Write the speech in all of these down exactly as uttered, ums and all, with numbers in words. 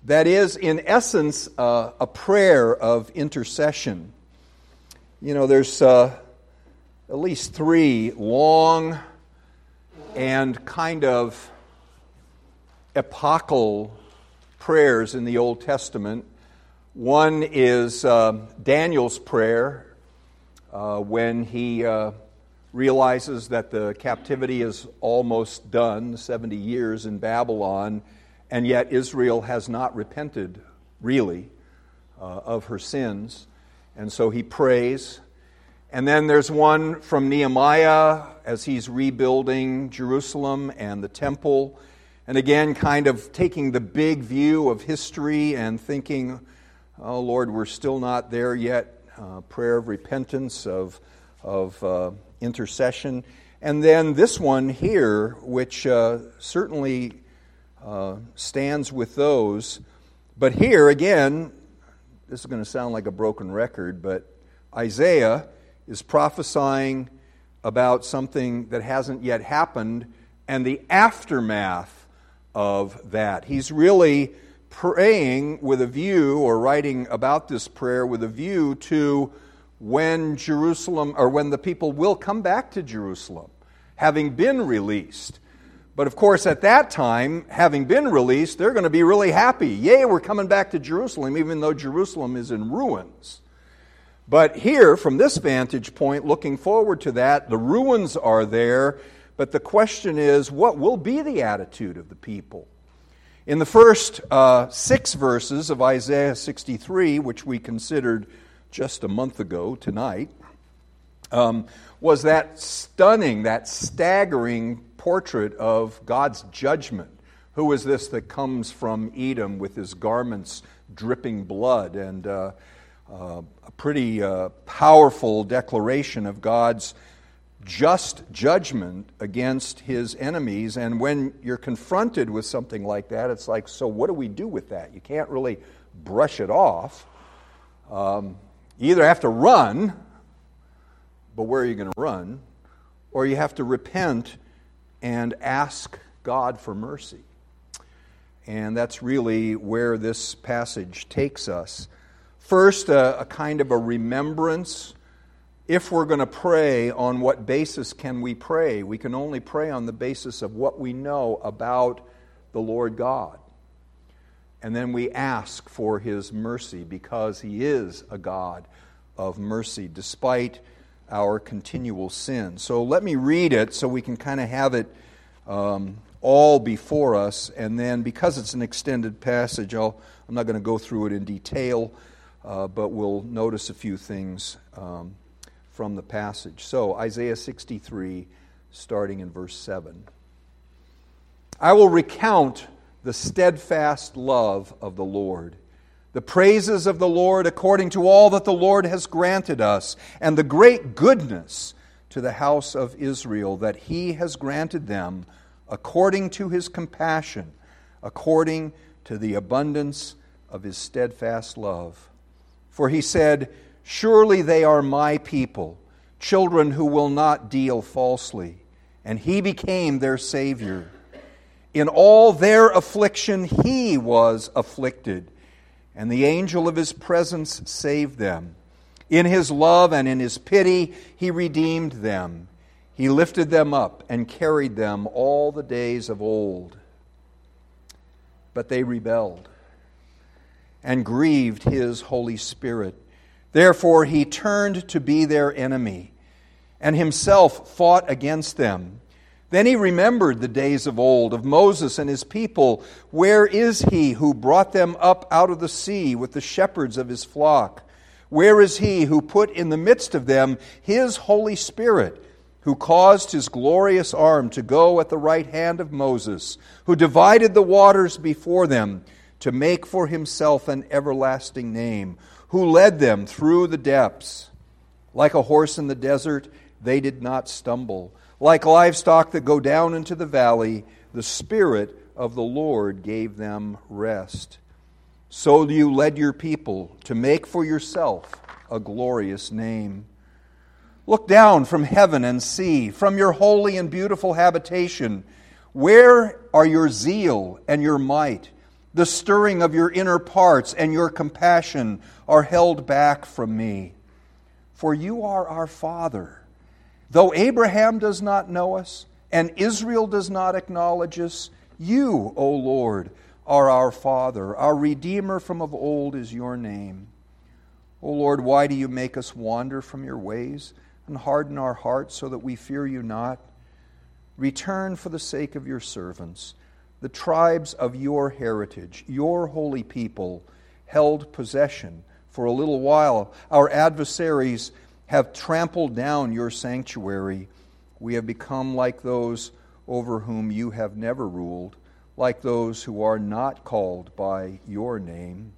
that is, in essence, uh, a prayer of intercession. You know, there's uh, at least three long and kind of epochal prayers in the Old Testament. One is uh, Daniel's prayer uh, when he uh, realizes that the captivity is almost done, seventy years in Babylon, and yet Israel has not repented, really, uh, of her sins. And so he prays. And then there's one from Nehemiah as he's rebuilding Jerusalem and the temple. And again, kind of taking the big view of history and thinking, oh, Lord, we're still not there yet. Uh, prayer of repentance, of, of uh, intercession. And then this one here, which uh, certainly uh, stands with those. But here, again, this is going to sound like a broken record, but Isaiah is prophesying about something that hasn't yet happened and the aftermath of that. He's really praying with a view, or writing about this prayer with a view to when Jerusalem, or when the people will come back to Jerusalem, having been released. But of course, at that time, having been released, they're going to be really happy. Yay, we're coming back to Jerusalem, even though Jerusalem is in ruins. But here, from this vantage point, looking forward to that, the ruins are there, but the question is, what will be the attitude of the people? In the first uh, six verses of Isaiah sixty-three, which we considered just a month ago tonight, um, was that stunning, that staggering portrait of God's judgment. Who is this that comes from Edom with his garments dripping blood? And uh, uh, a pretty uh, powerful declaration of God's just judgment against his enemies. And when you're confronted with something like that, it's like, so what do we do with that? You can't really brush it off. Um, you either have to run, but where are you going to run? Or you have to repent and ask God for mercy. And that's really where this passage takes us. First, a, a kind of a remembrance. If we're going to pray, on what basis can we pray? We can only pray on the basis of what we know about the Lord God. And then we ask for His mercy, because He is a God of mercy, despite our continual sin. So let me read it so we can kind of have it um, all before us. And then, because it's an extended passage, I'll, I'm not going to go through it in detail, uh, but we'll notice a few things um, from the passage. So, Isaiah sixty-three, starting in verse seven. I will recount the steadfast love of the Lord, the praises of the Lord according to all that the Lord has granted us, and the great goodness to the house of Israel, that He has granted them according to His compassion, according to the abundance of His steadfast love. For He said, surely they are my people, children who will not deal falsely. And He became their Savior. In all their affliction He was afflicted, and the angel of His presence saved them. In His love and in His pity He redeemed them. He lifted them up and carried them all the days of old. But they rebelled and grieved His Holy Spirit. Therefore He turned to be their enemy, and Himself fought against them. Then He remembered the days of old, of Moses and his people. Where is He who brought them up out of the sea with the shepherds of His flock? Where is He who put in the midst of them His Holy Spirit, who caused His glorious arm to go at the right hand of Moses, who divided the waters before them to make for Himself an everlasting name, who led them through the depths? Like a horse in the desert, they did not stumble. Like livestock that go down into the valley, the Spirit of the Lord gave them rest. So you led your people to make for yourself a glorious name. Look down from heaven and see, from your holy and beautiful habitation, where are your zeal and your might? The stirring of your inner parts and your compassion are held back from me. For you are our Father. Though Abraham does not know us, and Israel does not acknowledge us, you, O Lord, are our Father. Our Redeemer from of old is your name. O Lord, why do you make us wander from your ways and harden our hearts so that we fear you not? Return for the sake of your servants, the tribes of your heritage, your holy people, held possession for a little while. Our adversaries have trampled down your sanctuary. We have become like those over whom you have never ruled, like those who are not called by your name.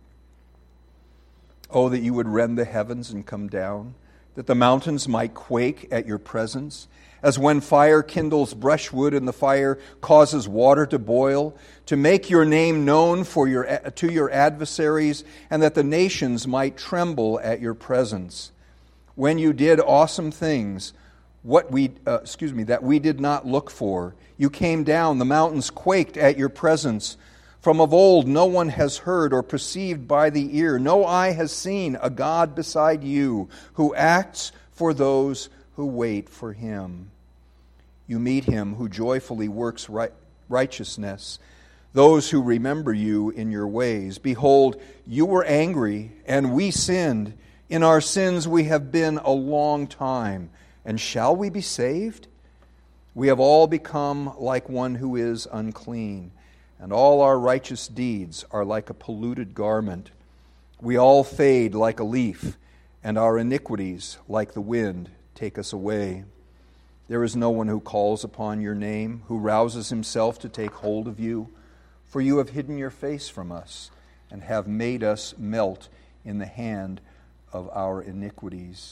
Oh, that you would rend the heavens and come down, that the mountains might quake at your presence, as when fire kindles brushwood and the fire causes water to boil, to make your name known for your, to your adversaries, and that the nations might tremble at your presence. When you did awesome things, what we uh, excuse me, that we did not look for, you came down, the mountains quaked at your presence. From of old no one has heard or perceived by the ear, no eye has seen a God beside you, who acts for those who wait for him. You meet him who joyfully works right, righteousness, those who remember you in your ways. Behold, you were angry, and we sinned. In our sins we have been a long time. And shall we be saved? We have all become like one who is unclean, and all our righteous deeds are like a polluted garment. We all fade like a leaf, and our iniquities, like the wind, take us away. There is no one who calls upon your name, who rouses himself to take hold of you. For you have hidden your face from us, and have made us melt in the hand of our iniquities.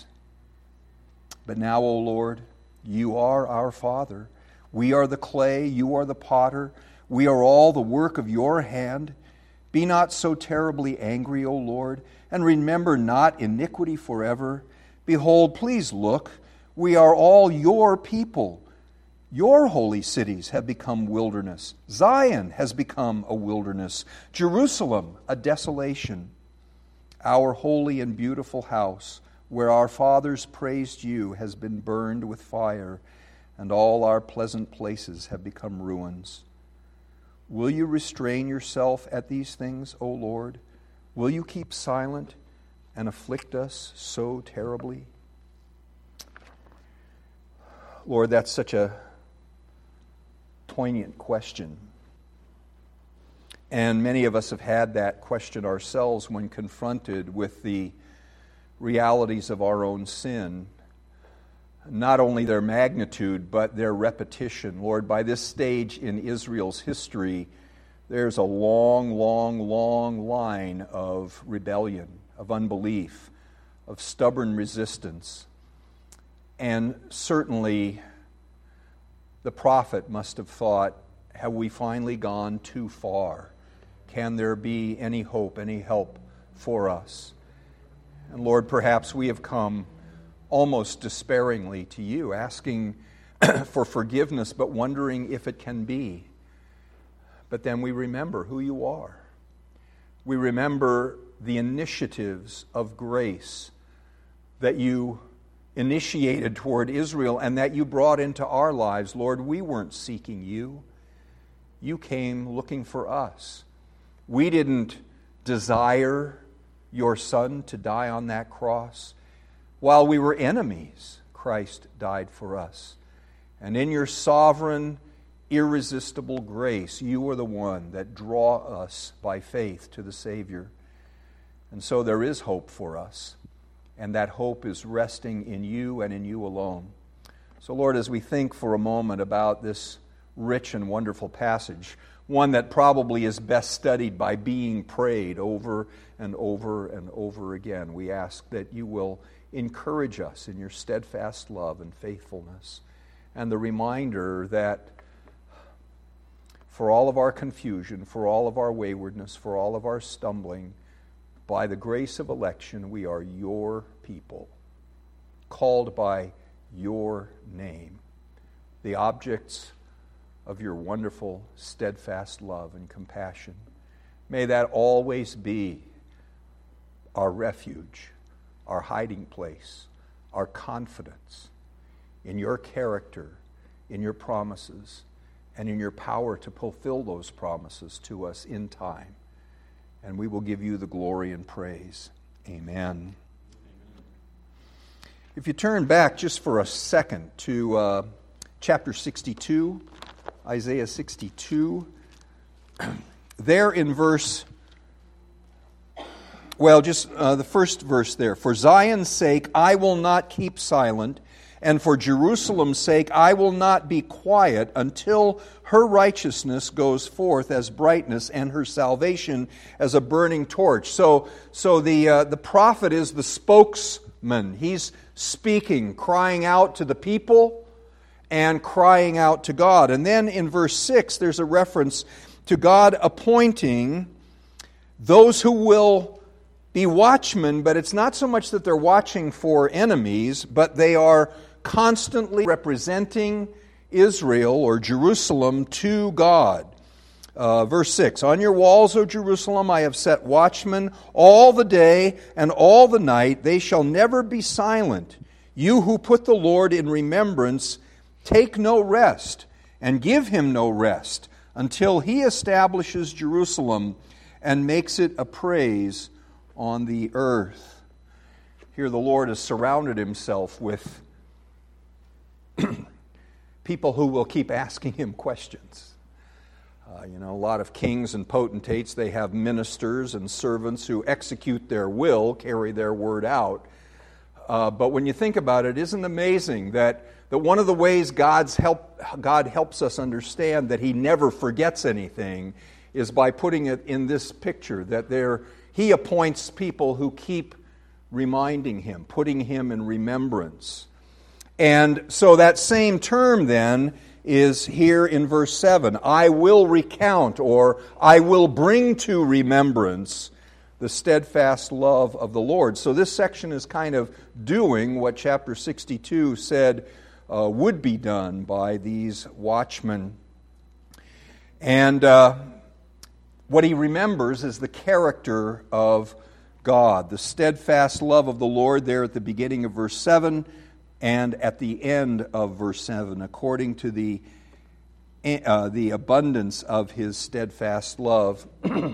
But now, O Lord, you are our Father. We are the clay, you are the potter. We are all the work of your hand. Be not so terribly angry, O Lord, and remember not iniquity forever. Behold, please look, we are all your people. Your holy cities have become wilderness. Zion has become a wilderness. Jerusalem, a desolation. Our holy and beautiful house, where our fathers praised you, has been burned with fire, and all our pleasant places have become ruins. Will you restrain yourself at these things, O Lord? Will you keep silent and afflict us so terribly? Lord, that's such a poignant question. And many of us have had that question ourselves when confronted with the realities of our own sin. Not only their magnitude, but their repetition. Lord, by this stage in Israel's history, there's a long, long, long line of rebellion, of unbelief, of stubborn resistance. And certainly, the prophet must have thought, have we finally gone too far? Can there be any hope, any help for us? And Lord, perhaps we have come almost despairingly to you, asking for forgiveness, but wondering if it can be. But then we remember who you are. We remember the initiatives of grace that you initiated toward Israel and that you brought into our lives. Lord, we weren't seeking you. You came looking for us. We didn't desire your Son to die on that cross. While we were enemies, Christ died for us. And in your sovereign, irresistible grace, you are the one that draw us by faith to the Savior. And so there is hope for us. And that hope is resting in you and in you alone. So Lord, as we think for a moment about this rich and wonderful passage, one that probably is best studied by being prayed over and over and over again, we ask that you will encourage us in your steadfast love and faithfulness, and the reminder that for all of our confusion, for all of our waywardness, for all of our stumbling, by the grace of election, we are your people, called by your name, the objects of your wonderful, steadfast love and compassion. May that always be our refuge, our hiding place, our confidence in your character, in your promises, and in your power to fulfill those promises to us in time. And we will give you the glory and praise. Amen. If you turn back just for a second to uh, chapter sixty-two, Isaiah sixty-two, there in verse, well, just uh, the first verse there. For Zion's sake I will not keep silent, and for Jerusalem's sake I will not be quiet until her righteousness goes forth as brightness and her salvation as a burning torch. So, so the uh, the prophet is the spokesman. He's speaking, crying out to the people and crying out to God. And then in verse six, there's a reference to God appointing those who will be watchmen, but it's not so much that they're watching for enemies, but they are constantly representing Israel or Jerusalem to God. Uh, verse six, on your walls, O Jerusalem, I have set watchmen all the day and all the night. They shall never be silent. You who put the Lord in remembrance, take no rest and give him no rest until he establishes Jerusalem and makes it a praise on the earth. Here the Lord has surrounded himself with people who will keep asking him questions. Uh, you know, a lot of kings and potentates, they have ministers and servants who execute their will, carry their word out. Uh, but when you think about it, isn't it amazing that, that one of the ways God's help, God helps us understand that he never forgets anything is by putting it in this picture, that there he appoints people who keep reminding him, putting him in remembrance. And so that same term then is here in verse seven. I will recount, or I will bring to remembrance the steadfast love of the Lord. So this section is kind of doing what chapter sixty-two said uh, would be done by these watchmen. And uh, what he remembers is the character of God, the steadfast love of the Lord there at the beginning of verse seven, and at the end of verse seven, according to the uh, the abundance of his steadfast love.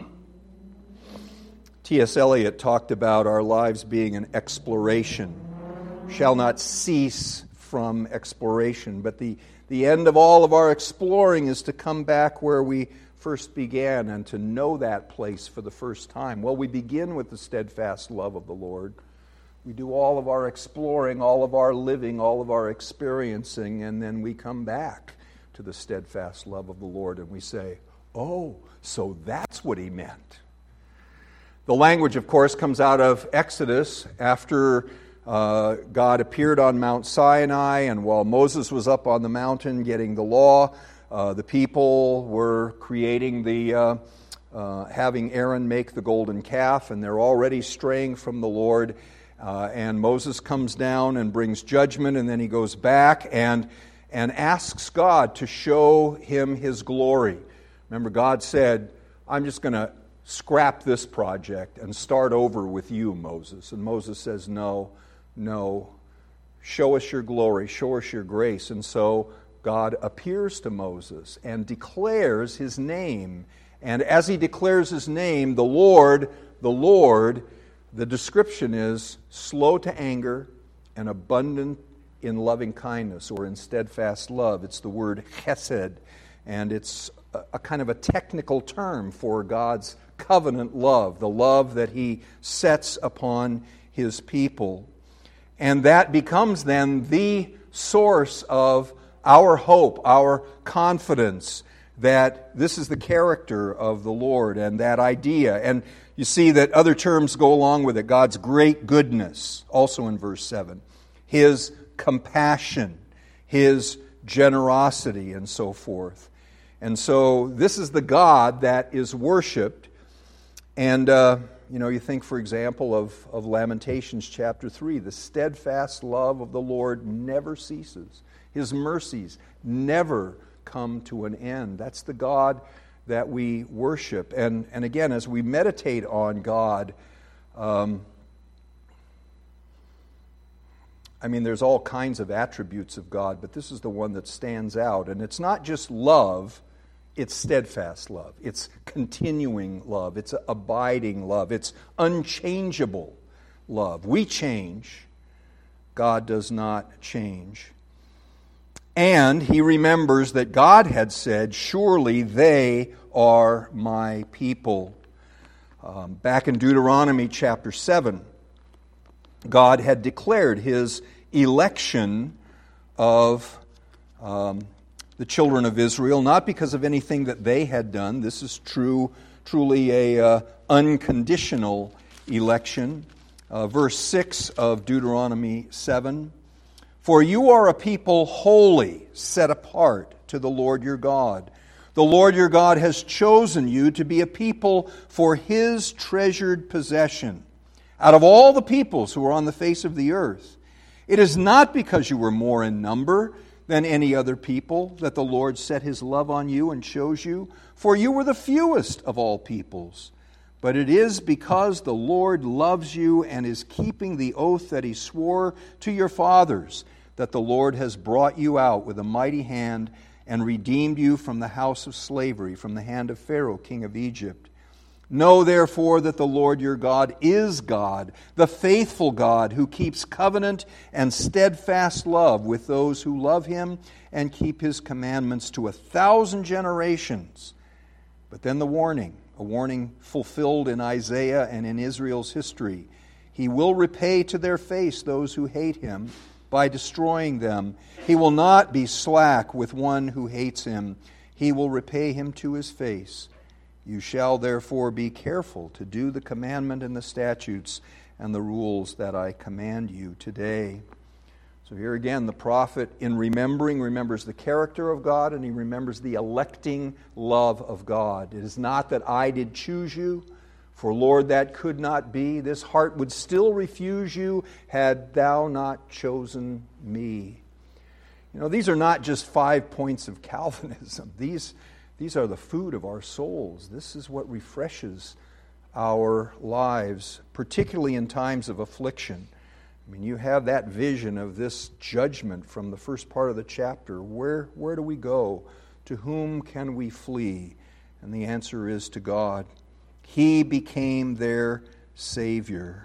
T S Eliot talked about our lives being an exploration. Shall not cease from exploration, but the, the end of all of our exploring is to come back where we first began and to know that place for the first time. Well, we begin with the steadfast love of the Lord. We do all of our exploring, all of our living, all of our experiencing, and then we come back to the steadfast love of the Lord and we say, oh, so that's what he meant. The language, of course, comes out of Exodus after uh, God appeared on Mount Sinai, and while Moses was up on the mountain getting the law, uh, the people were creating the, uh, uh, having Aaron make the golden calf, and they're already straying from the Lord. Uh, and Moses comes down and brings judgment, and then he goes back and, and asks God to show him his glory. Remember, God said, I'm just going to scrap this project and start over with you, Moses. And Moses says, no, no, show us your glory, show us your grace. And so God appears to Moses and declares his name. And as he declares his name, the Lord, the Lord, the description is slow to anger and abundant in loving kindness, or in steadfast love. It's the word chesed, and it's a, a kind of a technical term for God's covenant love, the love that he sets upon his people. And that becomes then the source of our hope, our confidence that this is the character of the Lord, and that idea. And you see that other terms go along with it. God's great goodness, also in verse seven. His compassion, his generosity, and so forth. And so this is the God that is worshipped. And, uh, you know, you think, for example, of, of Lamentations chapter three. The steadfast love of the Lord never ceases. His mercies never come to an end. That's the God that we worship. And, and again, as we meditate on God, um, I mean, there's all kinds of attributes of God, but this is the one that stands out. And it's not just love, it's steadfast love. It's continuing love. It's abiding love. It's unchangeable love. We change. God does not change. And he remembers that God had said, surely they are my people. Um, back in Deuteronomy chapter seven, God had declared his election of um, the children of Israel, not because of anything that they had done. This is true, truly a uh, unconditional election. Uh, verse six of Deuteronomy seven, for you are a people holy, set apart to the Lord your God. The Lord your God has chosen you to be a people for his treasured possession out of all the peoples who are on the face of the earth. It is not because you were more in number than any other people that the Lord set his love on you and chose you, for you were the fewest of all peoples. But it is because the Lord loves you and is keeping the oath that he swore to your fathers that the Lord has brought you out with a mighty hand and redeemed you from the house of slavery, from the hand of Pharaoh, king of Egypt. Know therefore that the Lord your God is God, the faithful God who keeps covenant and steadfast love with those who love him and keep his commandments to a thousand generations. But then the warning, a warning fulfilled in Isaiah and in Israel's history. He will repay to their face those who hate him by destroying them. He will not be slack with one who hates him. He will repay him to his face. You shall therefore be careful to do the commandment and the statutes and the rules that I command you today. So here again, the prophet, in remembering, remembers the character of God, and he remembers the electing love of God. It is not that I did choose you, for Lord, that could not be. This heart would still refuse you had thou not chosen me. You know, these are not just five points of Calvinism. These, these are the food of our souls. This is what refreshes our lives, particularly in times of affliction. I mean, you have that vision of this judgment from the first part of the chapter. Where, where do we go? To whom can we flee? And the answer is to God. He became their Savior.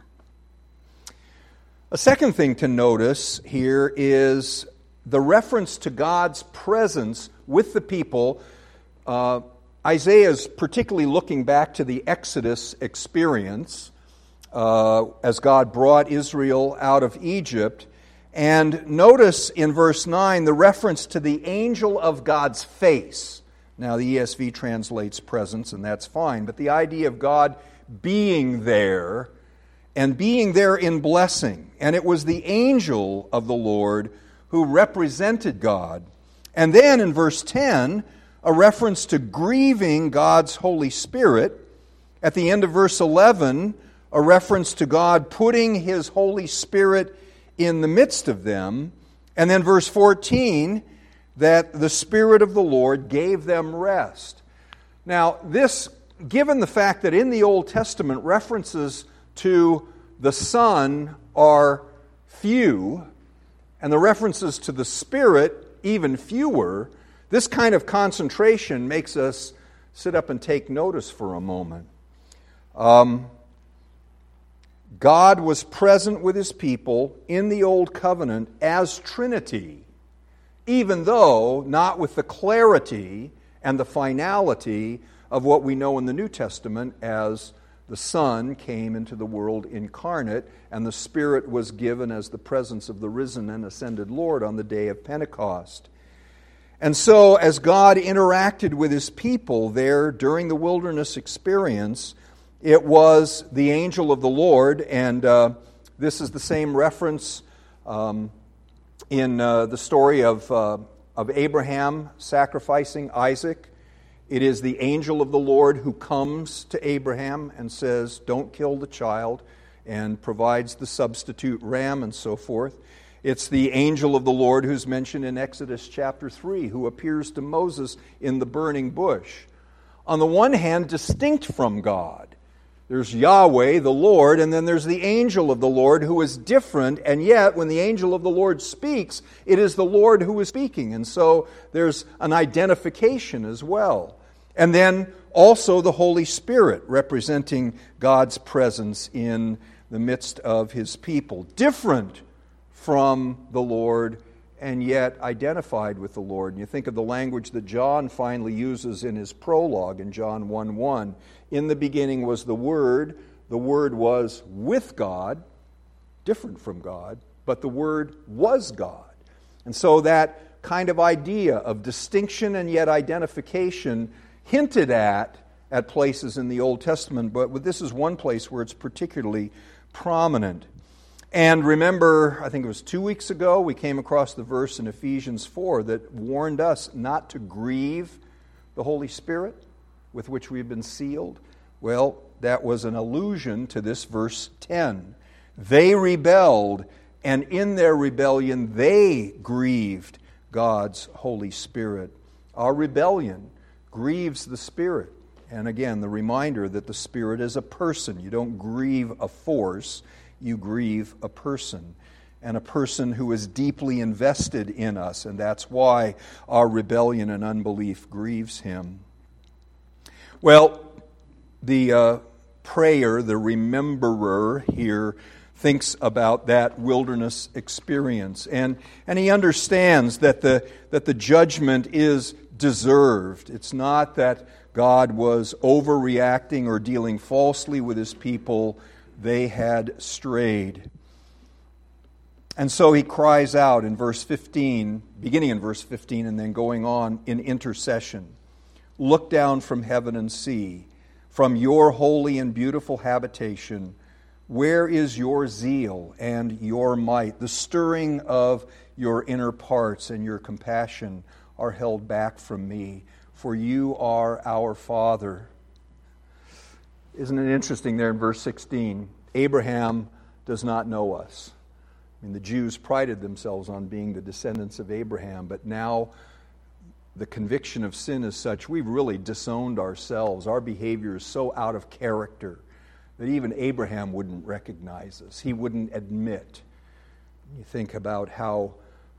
A second thing to notice here is the reference to God's presence with the people. Uh, Isaiah is particularly looking back to the Exodus experience uh, as God brought Israel out of Egypt. And notice in verse nine the reference to the angel of God's face. Now, the E S V translates presence, and that's fine. But the idea of God being there, and being there in blessing. And it was the angel of the Lord who represented God. And then in verse ten, a reference to grieving God's Holy Spirit. At the end of verse eleven, a reference to God putting his Holy Spirit in the midst of them. And then verse fourteen, that the Spirit of the Lord gave them rest. Now, this, given the fact that in the Old Testament references to the Son are few, and the references to the Spirit even fewer, this kind of concentration makes us sit up and take notice for a moment. Um, God was present with his people in the Old Covenant as Trinity, even though not with the clarity and the finality of what we know in the New Testament as the Son came into the world incarnate, and the Spirit was given as the presence of the risen and ascended Lord on the day of Pentecost. And so, as God interacted with his people there during the wilderness experience, it was the angel of the Lord, and uh, this is the same reference um, in uh, the story of, uh, of Abraham sacrificing Isaac. It is the angel of the Lord who comes to Abraham and says, don't kill the child, and provides the substitute ram and so forth. It's the angel of the Lord who's mentioned in Exodus chapter three, who appears to Moses in the burning bush. on the one hand, distinct from God. There's Yahweh, the Lord, and then there's the angel of the Lord who is different, and yet when the angel of the Lord speaks, it is the Lord who is speaking. And so there's an identification as well. And then also the Holy Spirit representing God's presence in the midst of His people. Different from the Lord and yet identified with the Lord. And you think of the language that John finally uses in his prologue in John one one. In the beginning was the Word. The Word was with God, different from God, but the Word was God. And so that kind of idea of distinction and yet identification hinted at at places in the Old Testament, but this is one place where it's particularly prominent. And remember, I think it was two weeks ago, we came across the verse in Ephesians four that warned us not to grieve the Holy Spirit with which we've been sealed. Well, that was an allusion to this verse ten. They rebelled, and in their rebellion they grieved God's Holy Spirit. Our rebellion grieves the Spirit. And again, the reminder that the Spirit is a person. You don't grieve a force, you grieve a person. And a person who is deeply invested in us. And that's why our rebellion and unbelief grieves Him. Well, the uh, prayer, the rememberer here, thinks about that wilderness experience. And, and he understands that the, that the judgment is deserved. It's not that God was overreacting or dealing falsely with His people. They had strayed. And so he cries out in verse fifteen, beginning in verse fifteen and then going on in intercession. Look down from heaven and see, from your holy and beautiful habitation, where is your zeal and your might? The stirring of your inner parts and your compassion are held back from me, for you are our Father. Isn't it interesting there in verse sixteen? Abraham does not know us. I mean, the Jews prided themselves on being the descendants of Abraham, but now the conviction of sin is such, we've really disowned ourselves. Our behavior is so out of character that even Abraham wouldn't recognize us. He wouldn't admit. You think about how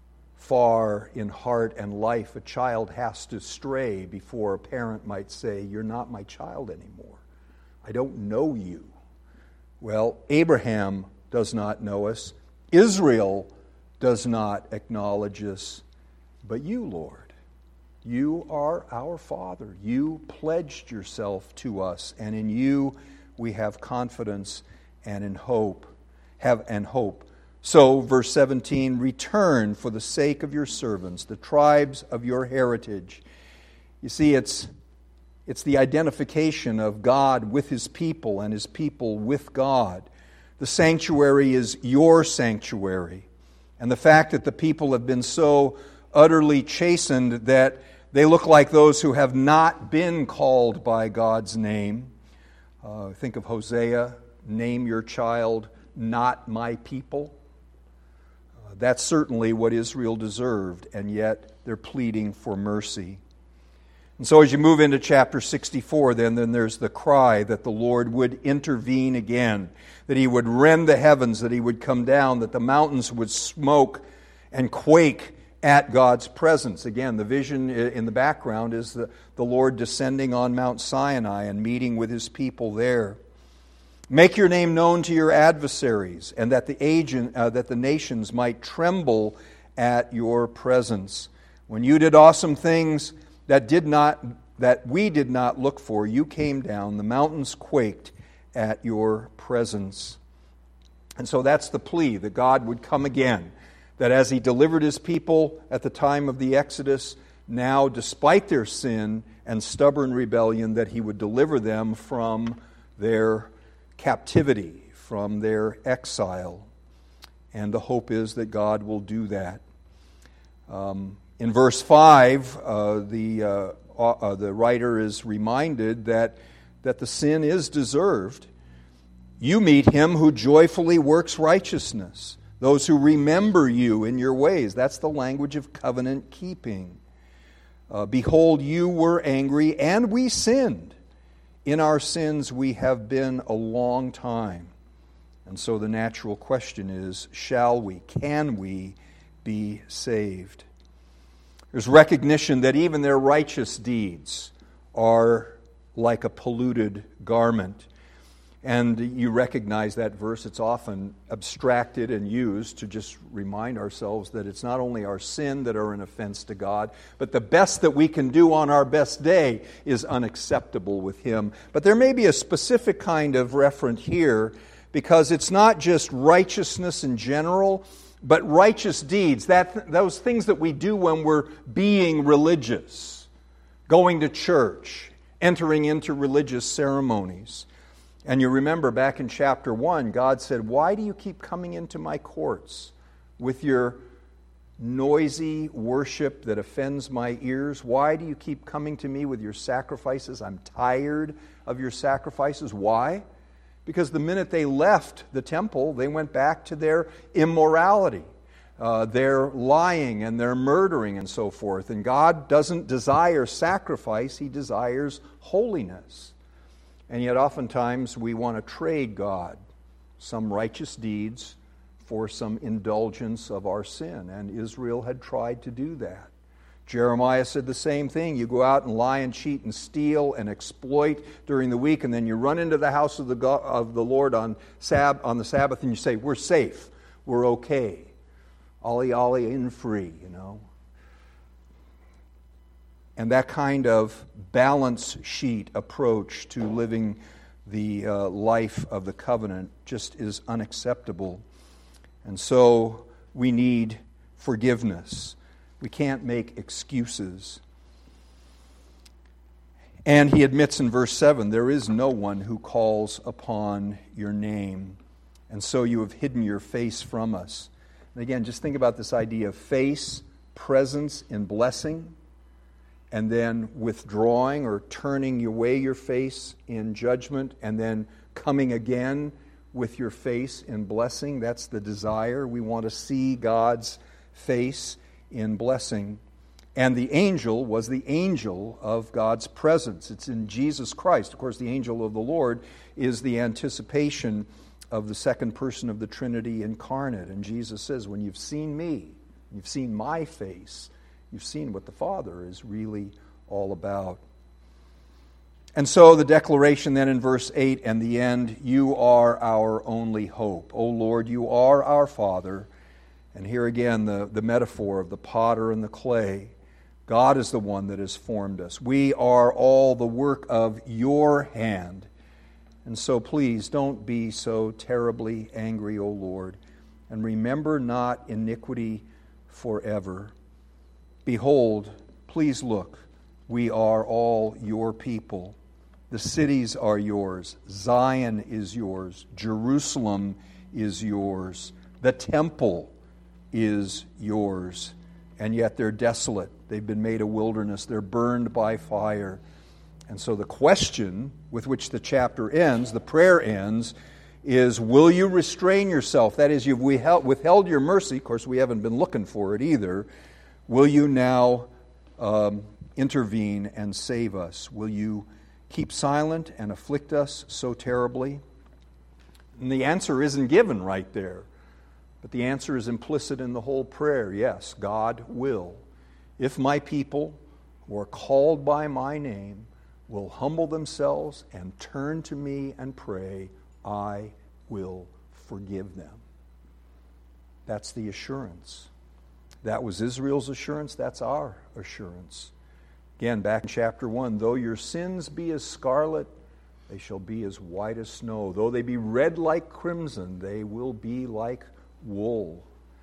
far in heart and life a child has to stray before a parent might say, you're not my child anymore. I don't know you. Well, Abraham does not know us. Israel does not acknowledge us. But you, Lord, you are our Father. You pledged yourself to us, and in you we have confidence and in hope, have and hope. So, verse seventeen, return for the sake of your servants, the tribes of your heritage. You see, it's it's the identification of God with His people and His people with God. The sanctuary is your sanctuary. And the fact that the people have been so utterly chastened that they look like those who have not been called by God's name. Uh, think of Hosea, name your child not my people. Uh, that's certainly what Israel deserved, and yet they're pleading for mercy. And so as you move into chapter sixty-four, then, then there's the cry that the Lord would intervene again, that He would rend the heavens, that He would come down, that the mountains would smoke and quake at God's presence. Again, the vision in the background is the, the Lord descending on Mount Sinai and meeting with His people there. Make your name known to your adversaries, and that the agent, uh, that the nations might tremble at your presence. When you did awesome things that did not that we did not look for, you came down. The mountains quaked at your presence. And so that's the plea, that God would come again. That as He delivered His people at the time of the Exodus, now, despite their sin and stubborn rebellion, that He would deliver them from their captivity, from their exile. And the hope is that God will do that. Um, in verse five, uh, the uh, uh, the writer is reminded that, that the sin is deserved. You meet him who joyfully works righteousness, those who remember you in your ways. That's the language of covenant keeping. Uh, Behold, you were angry, and we sinned. In our sins we have been a long time. And so the natural question is, shall we, can we be saved? There's recognition that even their righteous deeds are like a polluted garment. And you recognize that verse. It's often abstracted and used to just remind ourselves that it's not only our sin that are an offense to God, but the best that we can do on our best day is unacceptable with Him. But there may be a specific kind of reference here, because it's not just righteousness in general, but righteous deeds, that those things that we do when we're being religious, going to church, entering into religious ceremonies. And you remember back in chapter one, God said, why do you keep coming into my courts with your noisy worship that offends my ears? Why do you keep coming to me with your sacrifices? I'm tired of your sacrifices. Why? Because the minute they left the temple, they went back to their immorality, uh, their lying and their murdering and so forth. And God doesn't desire sacrifice, He desires holiness. And yet oftentimes we want to trade God some righteous deeds for some indulgence of our sin. And Israel had tried to do that. Jeremiah said the same thing. You go out and lie and cheat and steal and exploit during the week, and then you run into the house of the God, of the Lord on Sab- on the Sabbath, and you say, we're safe, we're okay. Ollie, ollie, in free, you know. And that kind of balance sheet approach to living the uh, life of the covenant just is unacceptable. And so we need forgiveness. We can't make excuses. And he admits in verse seven, there is no one who calls upon your name. And so you have hidden your face from us. And again, just think about this idea of face, presence in blessing, and then withdrawing or turning away your face in judgment, and then coming again with your face in blessing. That's the desire. We want to see God's face in blessing. And the angel was the angel of God's presence. It's in Jesus Christ. Of course, the angel of the Lord is the anticipation of the second person of the Trinity incarnate. And Jesus says, when you've seen me, you've seen my face, you've seen what the Father is really all about. And so the declaration then in verse eight and the end, you are our only hope. O Lord, you are our Father. And here again, the, the metaphor of the potter and the clay. God is the one that has formed us. We are all the work of your hand. And so please don't be so terribly angry, O Lord. And remember not iniquity forever. Behold, please look, we are all your people. The cities are yours. Zion is yours. Jerusalem is yours. The temple is yours. And yet they're desolate. They've been made a wilderness. They're burned by fire. And so the question with which the chapter ends, the prayer ends, is, will you restrain yourself? That is, you've withheld your mercy. Of course, we haven't been looking for it either. Will you now um, intervene and save us? Will you keep silent and afflict us so terribly? And the answer isn't given right there. But the answer is implicit in the whole prayer. Yes, God will. If my people who are called by my name will humble themselves and turn to me and pray, I will forgive them. That's the assurance. That was Israel's assurance. That's our assurance. Again, back in chapter one, though your sins be as scarlet, they shall be as white as snow. Though they be red like crimson, they will be like wool.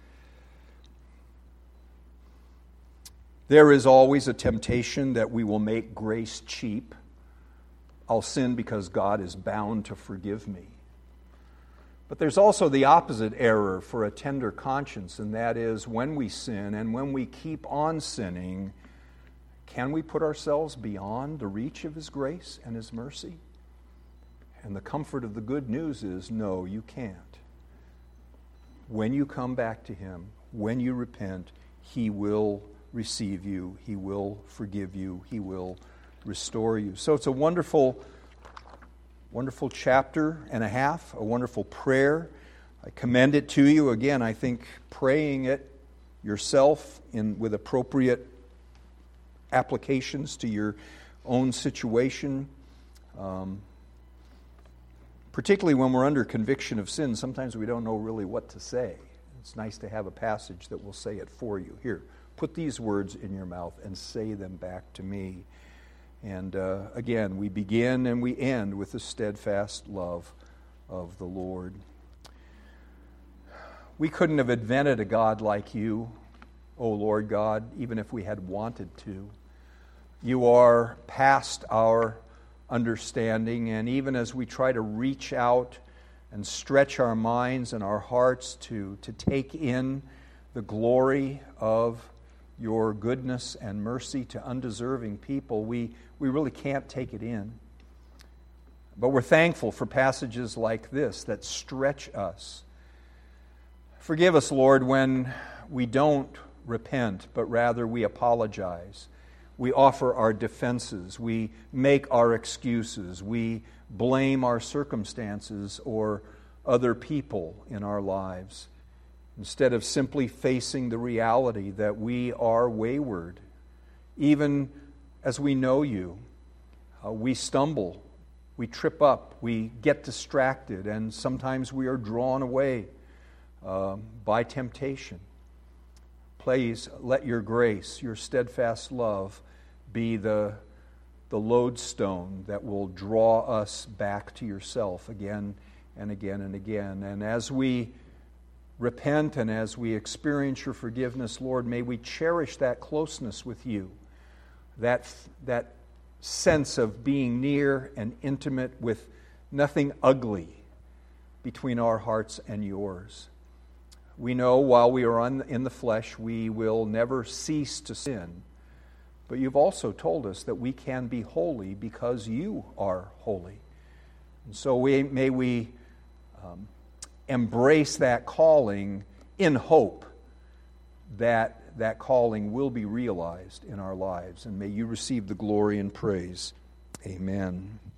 There is always a temptation that we will make grace cheap. I'll sin because God is bound to forgive me. But there's also the opposite error for a tender conscience, and that is when we sin and when we keep on sinning, can we put ourselves beyond the reach of His grace and His mercy? And the comfort of the good news is, no, you can't. When you come back to Him, when you repent, He will receive you. He will forgive you. He will restore you. So it's a wonderful, wonderful chapter and a half, a wonderful prayer. I commend it to you. Again, I think praying it yourself in with appropriate applications to your own situation, um, particularly when we're under conviction of sin, sometimes we don't know really what to say. It's nice to have a passage that will say it for you. Here, put these words in your mouth and say them back to me. And uh, again, we begin and we end with the steadfast love of the Lord. We couldn't have invented a God like you, O Lord God, even if we had wanted to. You are past our understanding, and even as we try to reach out and stretch our minds and our hearts to, to take in the glory of your goodness and mercy to undeserving people, we, we really can't take it in. But we're thankful for passages like this that stretch us. Forgive us, Lord, when we don't repent, but rather we apologize. We offer our defenses. We make our excuses. We blame our circumstances or other people in our lives, instead of simply facing the reality that we are wayward. Even as we know you, uh, we stumble, we trip up, we get distracted, and sometimes we are drawn away uh, by temptation. Please let your grace, your steadfast love, be the, the lodestone that will draw us back to yourself again and again and again. And as we repent and as we experience your forgiveness, Lord, may we cherish that closeness with you, that, that sense of being near and intimate with nothing ugly between our hearts and yours. We know while we are on, in the flesh, we will never cease to sin. But you've also told us that we can be holy because you are holy. And so we, may we um, embrace that calling in hope that that calling will be realized in our lives. And may you receive the glory and praise. Amen.